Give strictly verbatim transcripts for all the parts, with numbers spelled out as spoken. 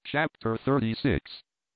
Chapter thirty-six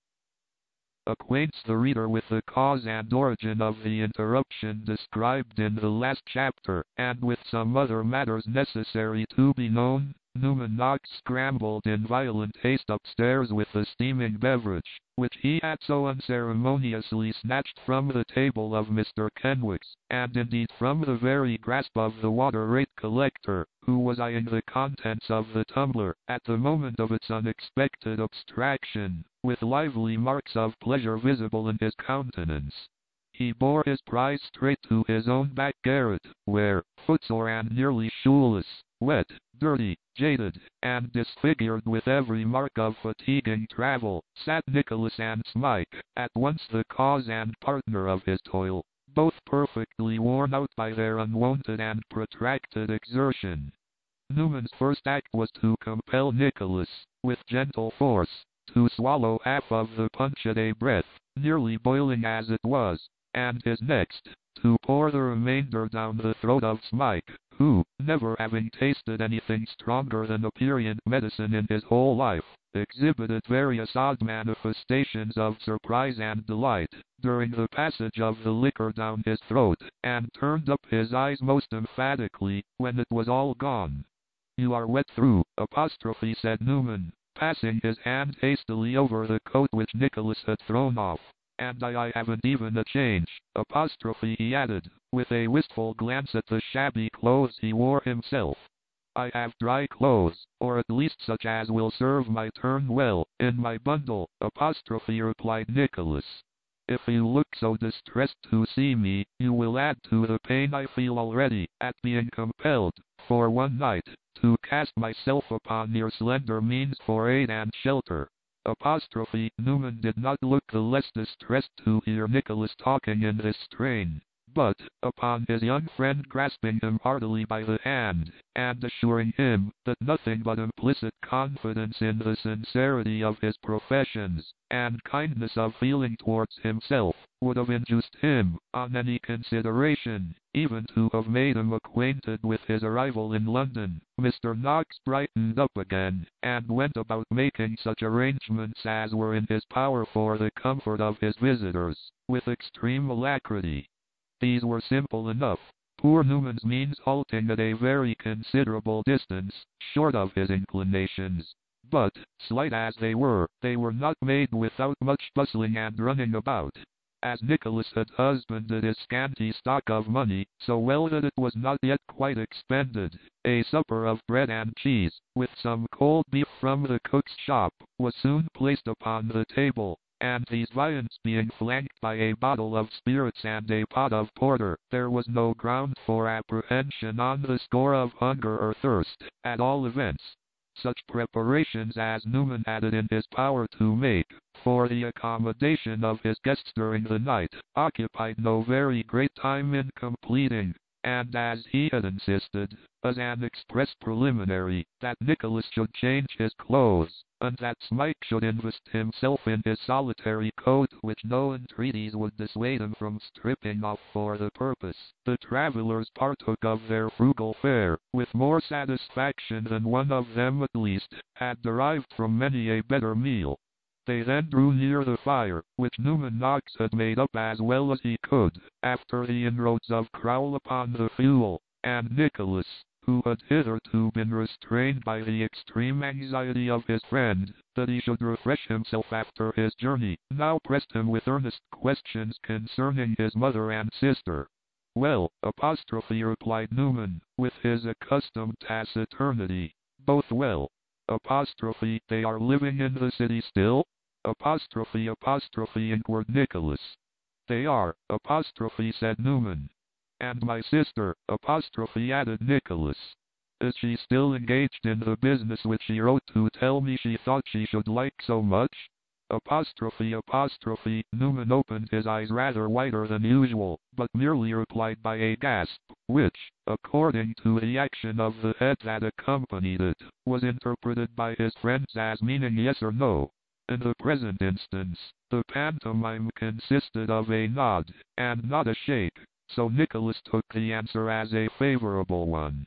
acquaints the reader with the cause and origin of the interruption described in the last chapter, and with some other matters necessary to be known. Newman Knox scrambled in violent haste upstairs with the steaming beverage, which he had so unceremoniously snatched from the table of Mister Kenwigs, and indeed from the very grasp of the water-rate collector, who was eyeing the contents of the tumbler, at the moment of its unexpected abstraction, with lively marks of pleasure visible in his countenance. He bore his prize straight to his own back garret, where, footsore and nearly shoeless, wet, dirty, jaded, and disfigured with every mark of fatiguing travel, sat Nicholas and Smike, at once the cause and partner of his toil, both perfectly worn out by their unwonted and protracted exertion. Newman's first act was to compel Nicholas, with gentle force, to swallow half of the punch at a breath, nearly boiling as it was, and his next, to pour the remainder down the throat of Smike, who, never having tasted anything stronger than aperient medicine in his whole life, exhibited various odd manifestations of surprise and delight during the passage of the liquor down his throat, and turned up his eyes most emphatically when it was all gone. "You are wet through," apostrophe said Newman, passing his hand hastily over the coat which Nicholas had thrown off. "And I, I haven't even a change," apostrophe he added, with a wistful glance at the shabby clothes he wore himself. "I have dry clothes, or at least such as will serve my turn well, in my bundle," apostrophe replied Nicholas. "If you look so distressed to see me, you will add to the pain I feel already, at being compelled, for one night, to cast myself upon your slender means for aid and shelter." Apostrophe Newman did not look the less distressed to hear Nicholas talking in this strain, but, upon his young friend grasping him heartily by the hand, and assuring him that nothing but implicit confidence in the sincerity of his professions, and kindness of feeling towards himself, would have induced him, on any consideration, even to have made him acquainted with his arrival in London, Mister Knox brightened up again, and went about making such arrangements as were in his power for the comfort of his visitors, with extreme alacrity. These were simple enough, poor Newman's means halting at a very considerable distance, short of his inclinations. But, slight as they were, they were not made without much bustling and running about. As Nicholas had husbanded his scanty stock of money, so well that it was not yet quite expended, a supper of bread and cheese, with some cold beef from the cook's shop, was soon placed upon the table, and these viands being flanked by a bottle of spirits and a pot of porter, there was no ground for apprehension on the score of hunger or thirst, at all events. Such preparations as Newman had it in his power to make, for the accommodation of his guests during the night, occupied no very great time in completing, and as he had insisted, as an express preliminary, that Nicholas should change his clothes, and that Smike should invest himself in his solitary coat which no entreaties would dissuade him from stripping off for the purpose, the travellers partook of their frugal fare, with more satisfaction than one of them at least had derived from many a better meal. They then drew near the fire, which Newman Knox had made up as well as he could, after the inroads of Crowle upon the fuel, and Nicholas, who had hitherto been restrained by the extreme anxiety of his friend, that he should refresh himself after his journey, now pressed him with earnest questions concerning his mother and sister. "Well," apostrophe replied Newman, with his accustomed taciturnity, "both well." Apostrophe "They are living in the city still?" Apostrophe apostrophe inquired Nicholas. "They are," apostrophe said Newman. "And my sister," apostrophe added Nicholas. "Is she still engaged in the business which she wrote to tell me she thought she should like so much?" Apostrophe apostrophe Newman opened his eyes rather wider than usual, but merely replied by a gasp, which, according to the action of the head that accompanied it, was interpreted by his friends as meaning yes or no. In the present instance, the pantomime consisted of a nod, and not a shake, so Nicholas took the answer as a favorable one.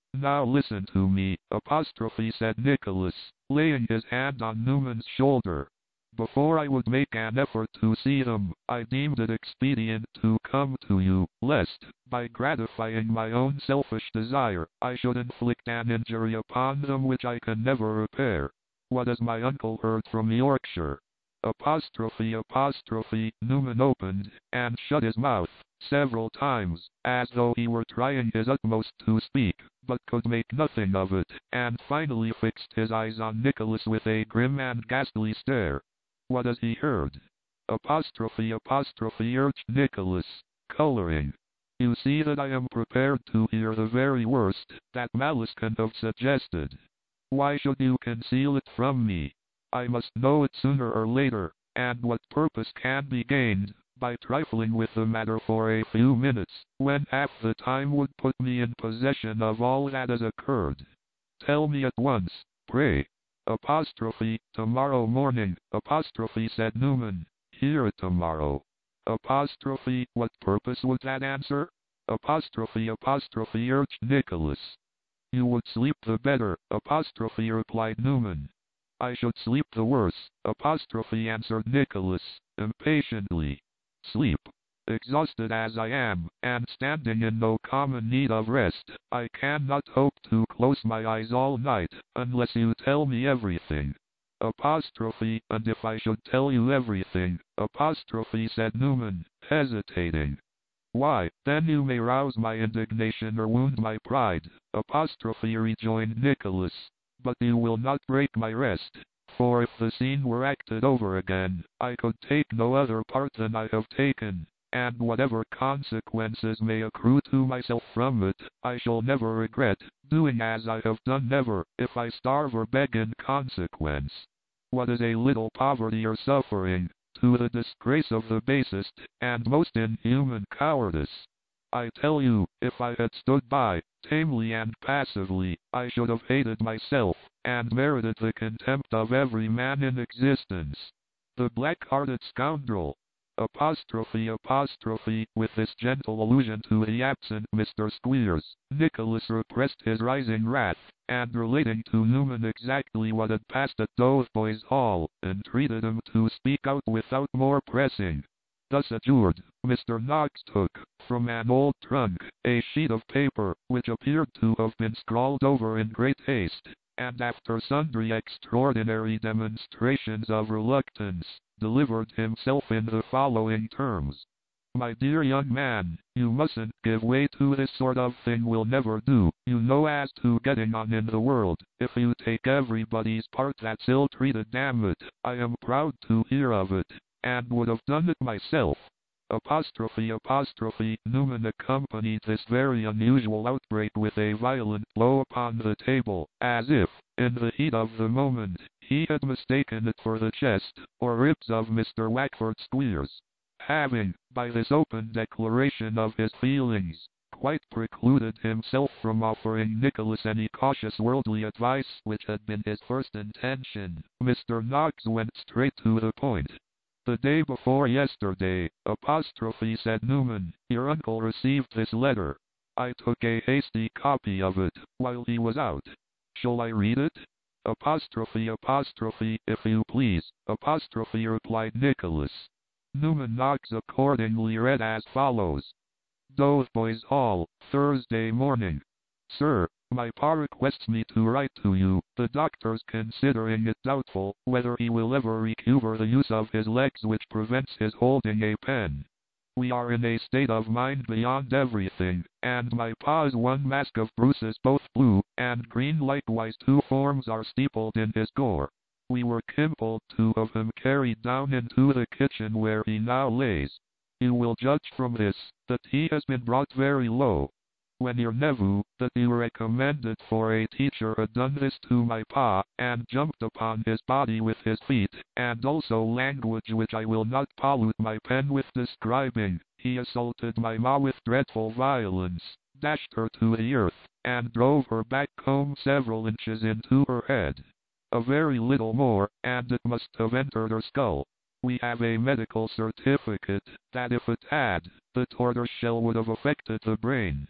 Now listen to me, apostrophe said Nicholas, laying his hand on Newman's shoulder. Before I would make an effort to see them, I deemed it expedient to come to you, lest, by gratifying my own selfish desire, I should inflict an injury upon them which I can never repair. What has my uncle heard from Yorkshire? Apostrophe apostrophe Newman opened and shut his mouth several times, as though he were trying his utmost to speak, but could make nothing of it, and finally fixed his eyes on Nicholas with a grim and ghastly stare. What has he heard? Apostrophe apostrophe urged Nicholas, coloring. You see that I am prepared to hear the very worst that malice can have suggested. Why should you conceal it from me? I must know it sooner or later, and what purpose can be gained by trifling with the matter for a few minutes, when half the time would put me in possession of all that has occurred? Tell me at once, pray. Apostrophe, tomorrow morning, apostrophe said Newman. Here tomorrow. Apostrophe, what purpose would that answer? Apostrophe apostrophe urged Nicholas. You would sleep the better, apostrophe replied Newman. I should sleep the worse, apostrophe answered Nicholas, impatiently. Sleep. Exhausted as I am, and standing in no common need of rest, I cannot hope to close my eyes all night, unless you tell me everything. Apostrophe, and if I should tell you everything, apostrophe said Newman, hesitating. Why, then you may rouse my indignation or wound my pride, apostrophe rejoined Nicholas, but you will not break my rest. For if the scene were acted over again, I could take no other part than I have taken, and whatever consequences may accrue to myself from it, I shall never regret, doing as I have done never, if I starve or beg in consequence. What is a little poverty or suffering, to the disgrace of the basest, and most inhuman cowardice? I tell you, if I had stood by, tamely and passively, I should have hated myself, and merited the contempt of every man in existence. The black-hearted scoundrel! Apostrophe apostrophe, with this gentle allusion to the absent Mister Squeers, Nicholas repressed his rising wrath, and relating to Newman exactly what had passed at Dotheboys Hall, entreated him to speak out without more pressing. Thus adjured, Mister Knox took, from an old trunk, a sheet of paper, which appeared to have been scrawled over in great haste, and after sundry extraordinary demonstrations of reluctance, delivered himself in the following terms. My dear young man, you mustn't give way to this sort of thing, will never do. You know as to getting on in the world, if you take everybody's part that's ill-treated, damn it, I am proud to hear of it, and would have done it myself. Apostrophe apostrophe Newman accompanied this very unusual outbreak with a violent blow upon the table, as if, in the heat of the moment, he had mistaken it for the chest, or ribs of Mister Wackford Squeers. Having, by this open declaration of his feelings, quite precluded himself from offering Nicholas any cautious worldly advice, which had been his first intention, Mister Knox went straight to the point. The day before yesterday, apostrophe said Newman, your uncle received this letter. I took a hasty copy of it, while he was out. Shall I read it? Apostrophe apostrophe, if you please, apostrophe replied Nicholas. Newman Knox accordingly read as follows. Dotheboys Hall, Thursday morning. Sir, my pa requests me to write to you, the doctors considering it doubtful whether he will ever recover the use of his legs, which prevents his holding a pen. We are in a state of mind beyond everything, and my pa's one mask of bruises, both blue and green, likewise two forms are steepled in his gore. We were compelled to have him carried down into the kitchen where he now lays. You will judge from this, that he has been brought very low. When your nephew, that you recommended for a teacher, had done this to my pa, and jumped upon his body with his feet, and also language which I will not pollute my pen with describing, he assaulted my ma with dreadful violence, dashed her to the earth, and drove her back comb several inches into her head. A very little more, and it must have entered her skull. We have a medical certificate that if it had, the tortoise shell would have affected the brain.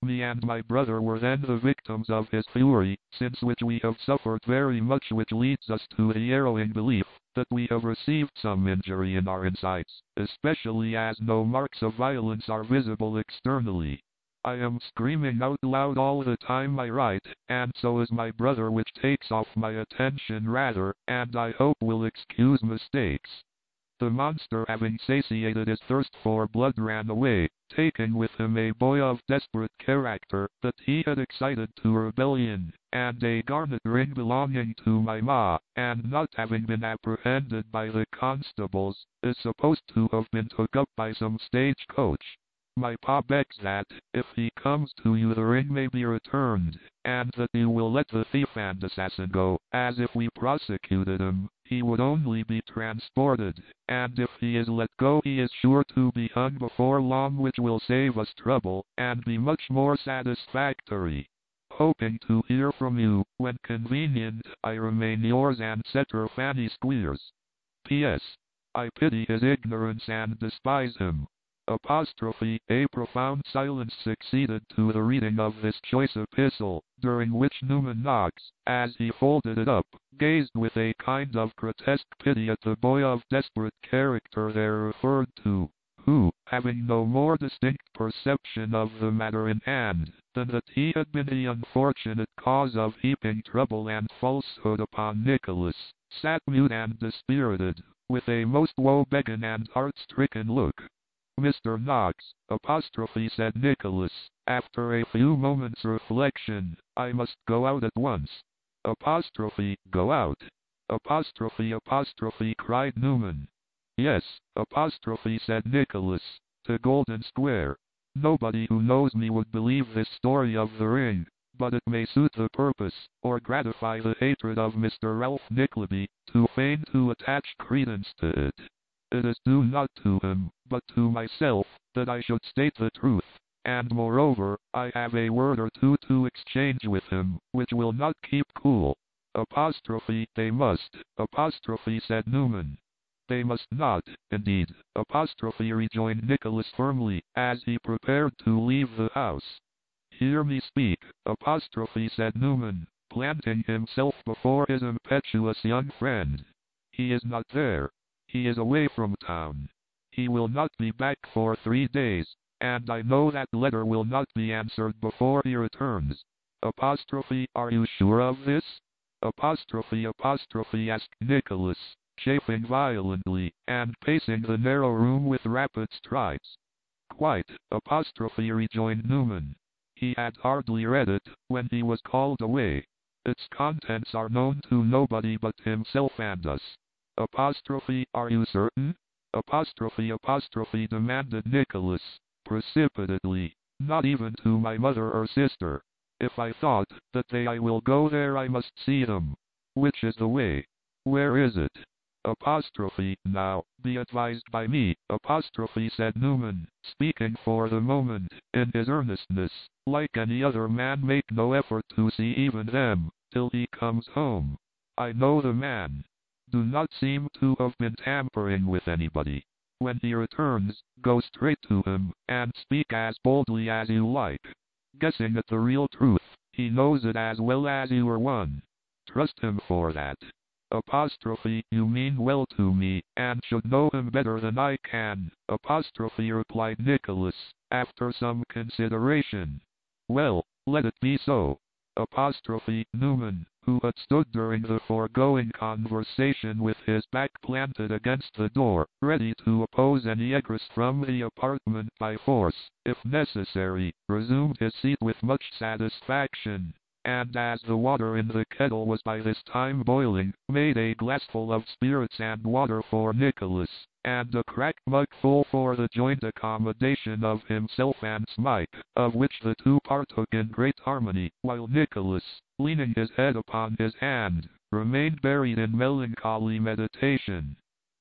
Me and my brother were then the victims of his fury, since which we have suffered very much, which leads us to the harrowing belief that we have received some injury in our insides, especially as no marks of violence are visible externally. I am screaming out loud all the time I write, and so is my brother, which takes off my attention rather, and I hope will excuse mistakes. The monster, having satiated his thirst for blood, ran away, taking with him a boy of desperate character that he had excited to rebellion, and a garnet ring belonging to my ma, and not having been apprehended by the constables, is supposed to have been took up by some stagecoach. My pa begs that, if he comes to you, the ring may be returned, and that you will let the thief and assassin go, as if we prosecuted him, he would only be transported, and if he is let go he is sure to be hung before long, which will save us trouble, and be much more satisfactory. Hoping to hear from you, when convenient, I remain yours and Setter Fanny Squeers. P S. I pity his ignorance and despise him. Apostrophe. A profound silence succeeded to the reading of this choice epistle, during which Newman Knox, as he folded it up, gazed with a kind of grotesque pity at the boy of desperate character there referred to, who, having no more distinct perception of the matter in hand, than that he had been the unfortunate cause of heaping trouble and falsehood upon Nicholas, sat mute and dispirited, with a most woe-begone and heart-stricken look. Mister Knox, apostrophe, said Nicholas, after a few moments' reflection, I must go out at once. Apostrophe, go out. Apostrophe, apostrophe, cried Newman. Yes, apostrophe, said Nicholas, to Golden Square. Nobody who knows me would believe this story of the ring, but it may suit the purpose, or gratify the hatred of Mister Ralph Nickleby, to feign to attach credence to it. It is due not to him, but to myself, that I should state the truth, and moreover, I have a word or two to exchange with him, which will not keep cool. Apostrophe, they must, apostrophe, said Newman. They must not, indeed, apostrophe, rejoined Nicholas firmly, as he prepared to leave the house. Hear me speak, apostrophe, said Newman, planting himself before his impetuous young friend. He is not there. He is away from town. He will not be back for three days, and I know that letter will not be answered before he returns. Apostrophe, are you sure of this? Apostrophe, apostrophe, asked Nicholas, chafing violently, and pacing the narrow room with rapid strides. Quite, apostrophe, rejoined Newman. He had hardly read it, when he was called away. Its contents are known to nobody but himself and us. Apostrophe, are you certain? Apostrophe, apostrophe, demanded Nicholas, precipitately. Not even to my mother or sister. If I thought that they I will go there, I must see them. Which is the way? Where is it? Apostrophe, now, be advised by me, apostrophe, said Newman, speaking for the moment, in his earnestness, like any other man, make no effort to see even them, till he comes home. I know the man. Do not seem to have been tampering with anybody. When he returns, go straight to him, and speak as boldly as you like. Guessing at the real truth, he knows it as well as you or one. Trust him for that. Apostrophe, you mean well to me, and should know him better than I can, apostrophe, replied Nicholas, after some consideration. Well, let it be so. Apostrophe, Newman, who had stood during the foregoing conversation with his back planted against the door, ready to oppose any egress from the apartment by force, if necessary, resumed his seat with much satisfaction, and as the water in the kettle was by this time boiling, made a glassful of spirits and water for Nicholas, and a cracked mug full for the joint accommodation of himself and Smike, of which the two partook in great harmony, while Nicholas, leaning his head upon his hand, remained buried in melancholy meditation.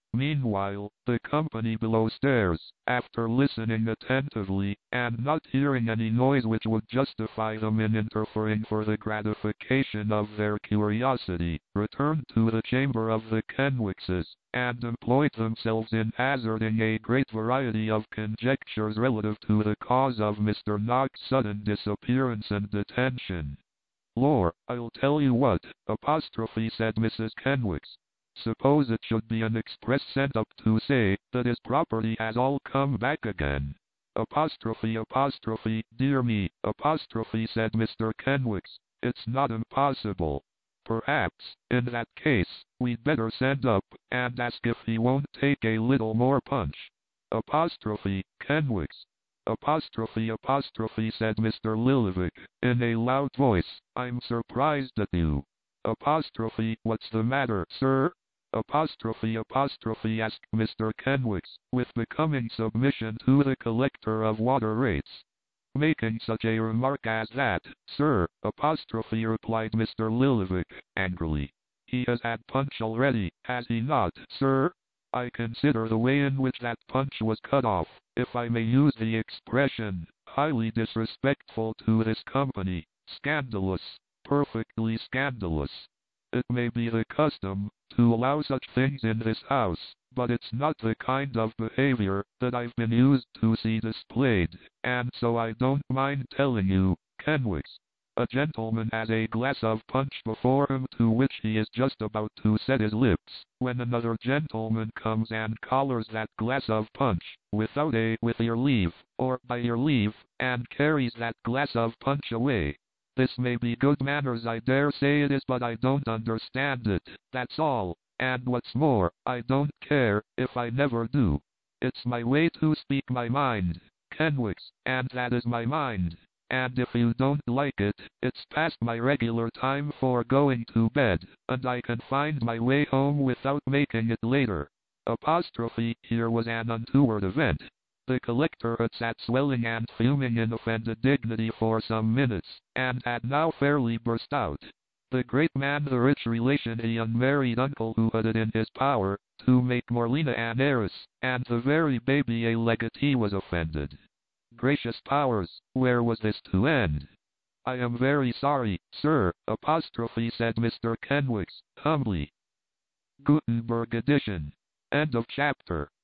Meanwhile, the company below stairs, after listening attentively, and not hearing any noise which would justify them in interfering for the gratification of their curiosity, returned to the chamber of the Kenwickses, and employed themselves in hazarding a great variety of conjectures relative to the cause of Mister Knox's sudden disappearance and detention. "Lor, I'll tell you what, apostrophe," said Missus Kenwicks. "Suppose it should be an express sent up to say that his property has all come back again." Apostrophe apostrophe, "Dear me," apostrophe, said Mister Kenwicks. "It's not impossible. Perhaps, in that case, we'd better send up and ask if he won't take a little more punch." Apostrophe, Kenwicks. Apostrophe apostrophe, said Mister Lillivick, in a loud voice. "I'm surprised at you." Apostrophe, "What's the matter, sir?" Apostrophe apostrophe, asked Mister Kenwicks, with becoming submission to the collector of water rates. "Making such a remark as that, sir," apostrophe, replied Mister Lillivick, angrily. "He has had punch already, has he not, sir? I consider the way in which that punch was cut off, if I may use the expression, highly disrespectful to this company, scandalous, perfectly scandalous. It may be the custom to allow such things in this house, but it's not the kind of behavior that I've been used to see displayed, and so I don't mind telling you, Kenwicks. A gentleman has a glass of punch before him to which he is just about to set his lips, when another gentleman comes and collars that glass of punch, without a 'with your leave,' or 'by your leave,' and carries that glass of punch away. This may be good manners, I dare say it is, but I don't understand it, that's all, and what's more, I don't care if I never do. It's my way to speak my mind, Kenwicks, and that is my mind, and if you don't like it, it's past my regular time for going to bed, and I can find my way home without making it later." Apostrophe, here was an untoward event. The collector had sat swelling and fuming in offended dignity for some minutes, and had now fairly burst out. The great man, the rich relation, the unmarried uncle who had it in his power to make Morlena an heiress, and the very baby a legatee, was offended. Gracious powers, where was this to end? "I am very sorry, sir," apostrophe, said Mister Kenwicks, humbly. Gutenberg edition. End of chapter.